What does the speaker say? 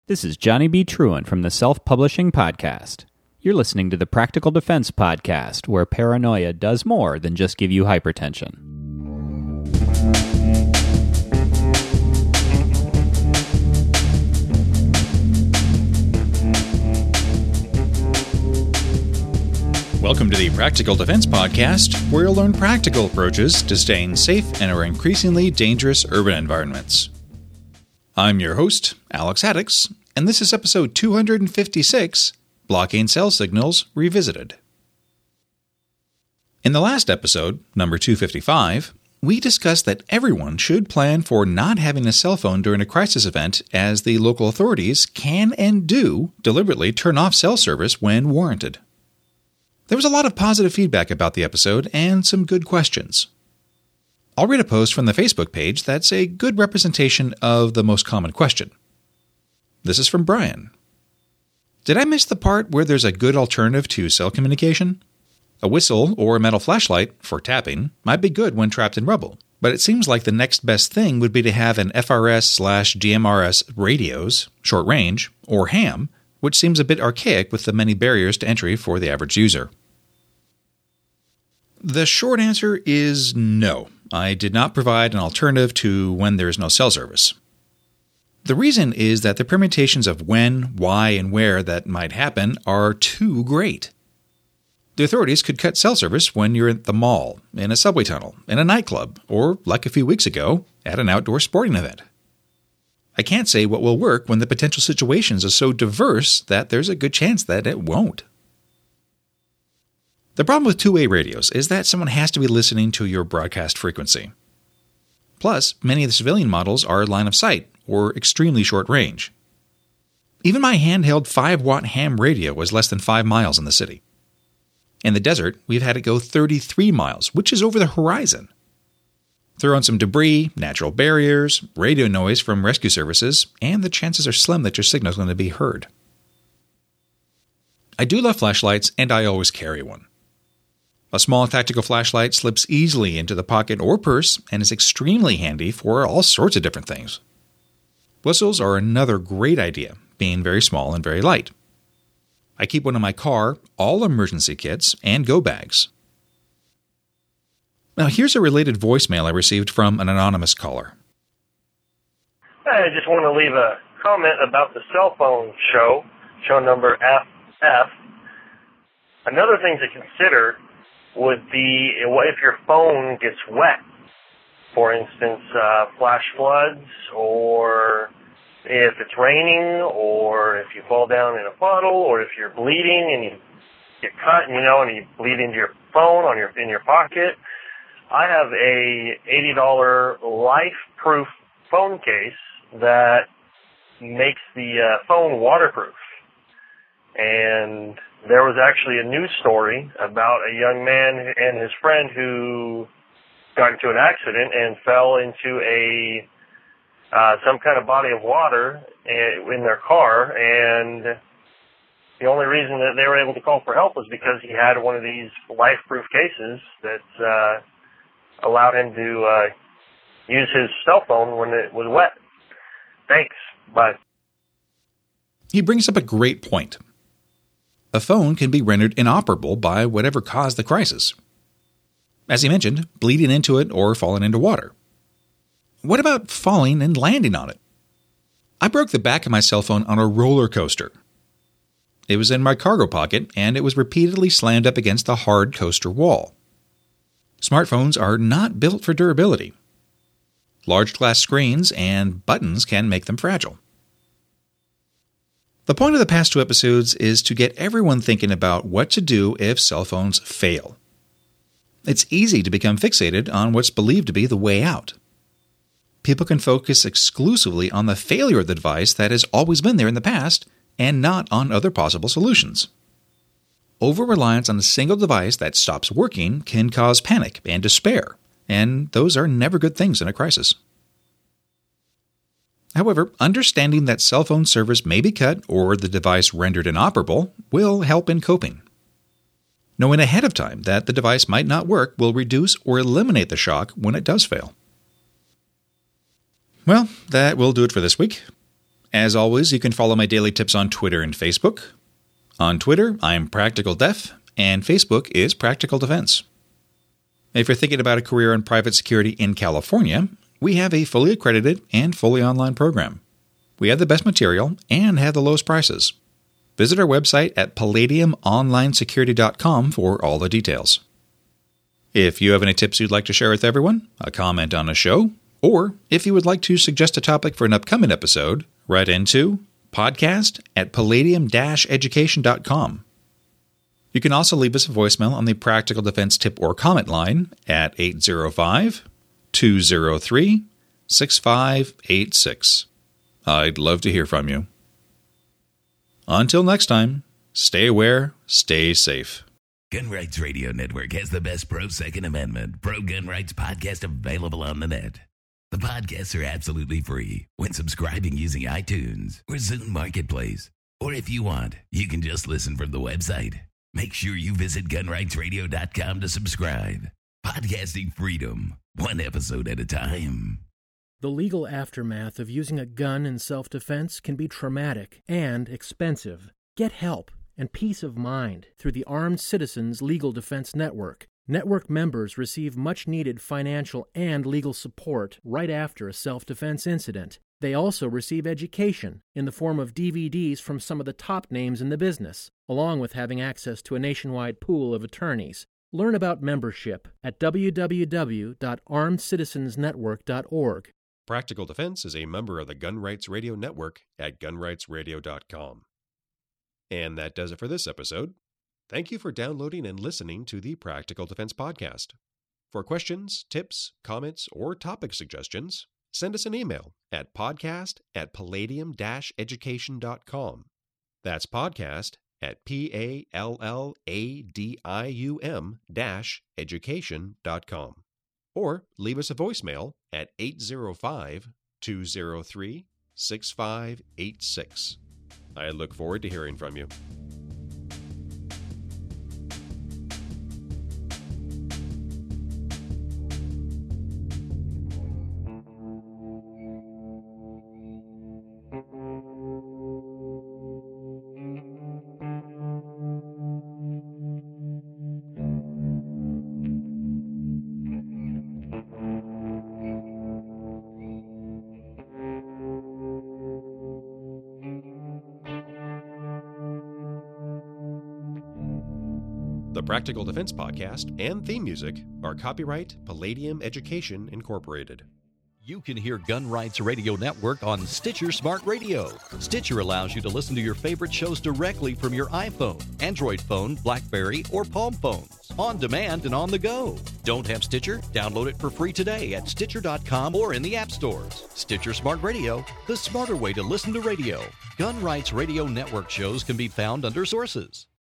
This is Johnny B. Truant from the Self-Publishing Podcast. You're listening to the Practical Defense Podcast, where paranoia does more than just give you hypertension. Welcome to the Practical Defense Podcast, where you'll learn practical approaches to staying safe in our increasingly dangerous urban environments. I'm your host, Alex Haddix, and this is episode 256, Blocking Cell Signals Revisited. In the last episode, number 255, we discussed that everyone should plan for not having a cell phone during a crisis event, as the local authorities can and do deliberately turn off cell service when warranted. There was a lot of positive feedback about the episode and some good questions. I'll read a post from the Facebook page that's a good representation of the most common question. This is from Brian. Did I miss the part where there's a good alternative to cell communication? A whistle or a metal flashlight, for tapping, might be good when trapped in rubble, but it seems like the next best thing would be to have an FRS/GMRS radios, short range, or ham, which seems a bit archaic with the many barriers to entry for the average user. The short answer is no. I did not provide an alternative to when there is no cell service. The reason is that the permutations of when, why, and where that might happen are too great. The authorities could cut cell service when you're at the mall, in a subway tunnel, in a nightclub, or, like a few weeks ago, at an outdoor sporting event. I can't say what will work when the potential situations are so diverse that there's a good chance that it won't. The problem with two-way radios is that someone has to be listening to your broadcast frequency. Plus, many of the civilian models are line of sight, or extremely short range. Even my handheld 5-watt ham radio was less than 5 miles in the city. In the desert, we've had it go 33 miles, which is over the horizon. Throw in some debris, natural barriers, radio noise from rescue services, and the chances are slim that your signal is going to be heard. I do love flashlights, and I always carry one. A small tactical flashlight slips easily into the pocket or purse and is extremely handy for all sorts of different things. Whistles are another great idea, being very small and very light. I keep one in my car, all emergency kits, and go bags. Now here's a related voicemail I received from an anonymous caller. I just want to leave a comment about the cell phone show number FF. Another thing to consider would be if your phone gets wet. For instance, flash floods, or if it's raining, or if you fall down in a puddle, or if you're bleeding and you get cut, and you bleed into your phone in your pocket. I have a $80 life-proof phone case that makes the phone waterproof. And there was actually a news story about a young man and his friend who got into an accident and fell into some kind of body of water in their car, and the only reason that they were able to call for help was because he had one of these life-proof cases that allowed him to use his cell phone when it was wet. Thanks. Bye. He brings up a great point. A phone can be rendered inoperable by whatever caused the crisis. As he mentioned, bleeding into it or falling into water. What about falling and landing on it? I broke the back of my cell phone on a roller coaster. It was in my cargo pocket, and it was repeatedly slammed up against the hard coaster wall. Smartphones are not built for durability. Large glass screens and buttons can make them fragile. The point of the past two episodes is to get everyone thinking about what to do if cell phones fail. It's easy to become fixated on what's believed to be the way out. People can focus exclusively on the failure of the device that has always been there in the past and not on other possible solutions. Over-reliance on a single device that stops working can cause panic and despair, and those are never good things in a crisis. However, understanding that cell phone service may be cut or the device rendered inoperable will help in coping. Knowing ahead of time that the device might not work will reduce or eliminate the shock when it does fail. Well, that will do it for this week. As always, you can follow my daily tips on Twitter and Facebook. On Twitter, I'm Practical Def, and Facebook is Practical Defense. If you're thinking about a career in private security in California, we have a fully accredited and fully online program. We have the best material and have the lowest prices. Visit our website at palladiumonlinesecurity.com for all the details. If you have any tips you'd like to share with everyone, a comment on a show, or if you would like to suggest a topic for an upcoming episode, write into podcast@palladium-education.com. You can also leave us a voicemail on the Practical Defense tip or comment line at 805-203-6586. I'd love to hear from you. Until next time, stay aware, stay safe. Gun Rights Radio Network has the best pro-Second Amendment, pro-gun rights podcast available on the net. The podcasts are absolutely free when subscribing using iTunes or Zune Marketplace. Or if you want, you can just listen from the website. Make sure you visit gunrightsradio.com to subscribe. Podcasting freedom, one episode at a time. The legal aftermath of using a gun in self-defense can be traumatic and expensive. Get help and peace of mind through the Armed Citizens Legal Defense Network. Network members receive much-needed financial and legal support right after a self-defense incident. They also receive education in the form of DVDs from some of the top names in the business, along with having access to a nationwide pool of attorneys. Learn about membership at www.armedcitizensnetwork.org. Practical Defense is a member of the Gun Rights Radio Network at gunrightsradio.com. And that does it for this episode. Thank you for downloading and listening to the Practical Defense Podcast. For questions, tips, comments, or topic suggestions, send us an email at podcast@palladium-education.com. That's podcast@palladium-education.com. Or leave us a voicemail at 805-203-6586. I look forward to hearing from you. The Practical Defense Podcast and theme music are copyright Palladium Education Incorporated. You can hear Gun Rights Radio Network on Stitcher Smart Radio. Stitcher allows you to listen to your favorite shows directly from your iPhone, Android phone, BlackBerry, or Palm phones, on demand and on the go. Don't have Stitcher? Download it for free today at Stitcher.com or in the app stores. Stitcher Smart Radio, the smarter way to listen to radio. Gun Rights Radio Network shows can be found under Sources.